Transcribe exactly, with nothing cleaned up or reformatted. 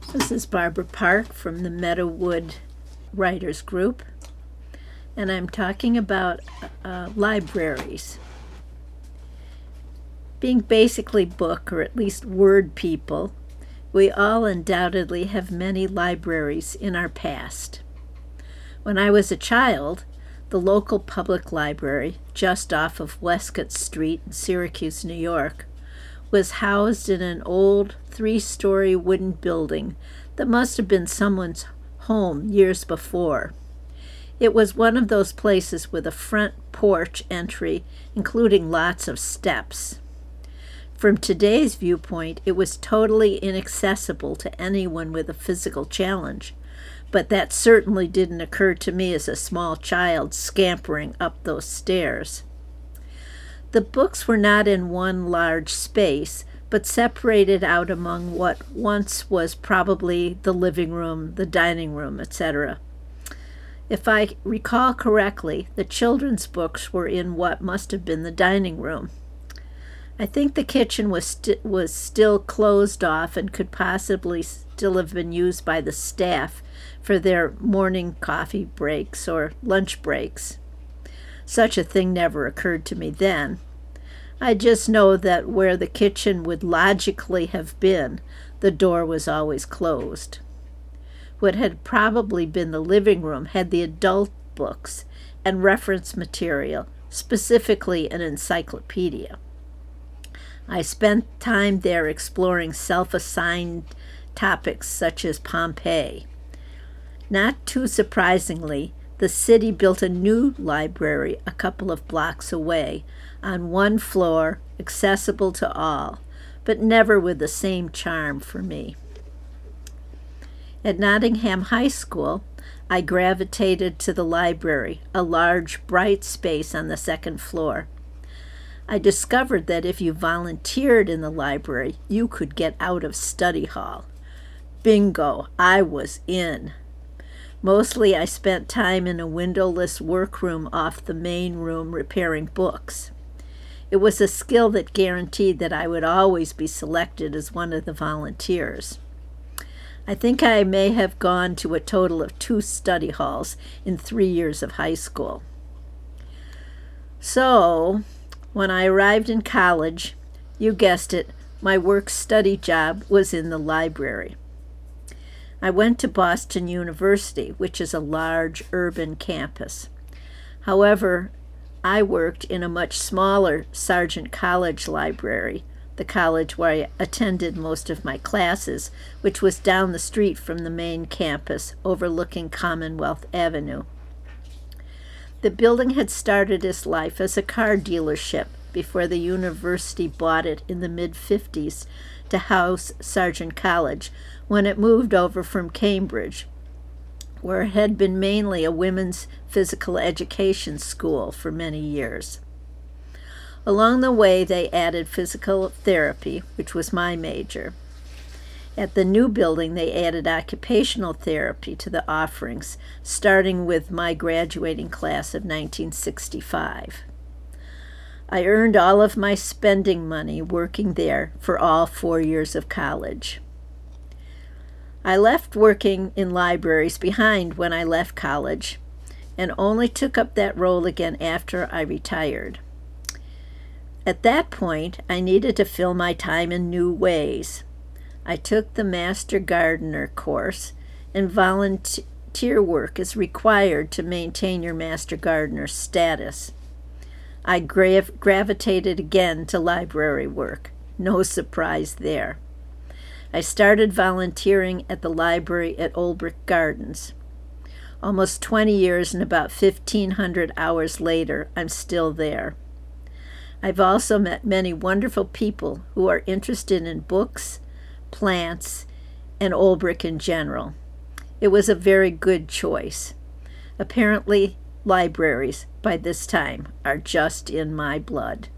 This is Barbara Park from the Meadowood Writers Group, and I'm talking about uh, libraries. Being basically book, or at least word people, we all undoubtedly have many libraries in our past. When I was a child, the local public library, just off of Westcott Street in Syracuse, New York, was housed in an old three-story wooden building that must have been someone's home years before. It was one of those places with a front porch entry, including lots of steps. From today's viewpoint, it was totally inaccessible to anyone with a physical challenge, but that certainly didn't occur to me as a small child scampering up those stairs. The books were not in one large space, but separated out among what once was probably the living room, the dining room, et cetera. If I recall correctly, the children's books were in what must have been the dining room. I think the kitchen was, st- was still closed off and could possibly still have been used by the staff for their morning coffee breaks or lunch breaks. Such a thing never occurred to me then. I just know that where the kitchen would logically have been, the door was always closed. What had probably been the living room had the adult books and reference material, specifically an encyclopedia. I spent time there exploring self-assigned topics such as Pompeii. Not too surprisingly, the city built a new library a couple of blocks away, on one floor, accessible to all, but never with the same charm for me. At Nottingham High School, I gravitated to the library, a large, bright space on the second floor. I discovered that if you volunteered in the library, you could get out of study hall. Bingo, I was in. Mostly I spent time in a windowless workroom off the main room repairing books. It was a skill that guaranteed that I would always be selected as one of the volunteers. I think I may have gone to a total of two study halls in three years of high school. So, when I arrived in college, you guessed it, my work-study job was in the library. I went to Boston University, which is a large urban campus. However, I worked in a much smaller Sargent College library, the college where I attended most of my classes, which was down the street from the main campus, overlooking Commonwealth Avenue. The building had started its life as a car dealership before the university bought it in the mid-fifties to house Sargent College, when it moved over from Cambridge, where it had been mainly a women's physical education school for many years. Along the way, they added physical therapy, which was my major. At the new building, they added occupational therapy to the offerings, starting with my graduating class of nineteen sixty-five. I earned all of my spending money working there for all four years of college. I left working in libraries behind when I left college, and only took up that role again after I retired. At that point, I needed to fill my time in new ways. I took the Master Gardener course, and volunteer work is required to maintain your Master Gardener status. I grav- gravitated again to library work. No surprise there. I started volunteering at the library at Olbrich Gardens. Almost twenty years and about fifteen hundred hours later, I'm still there. I've also met many wonderful people who are interested in books, plants, and Olbrich in general. It was a very good choice. Apparently, libraries, by this time, are just in my blood.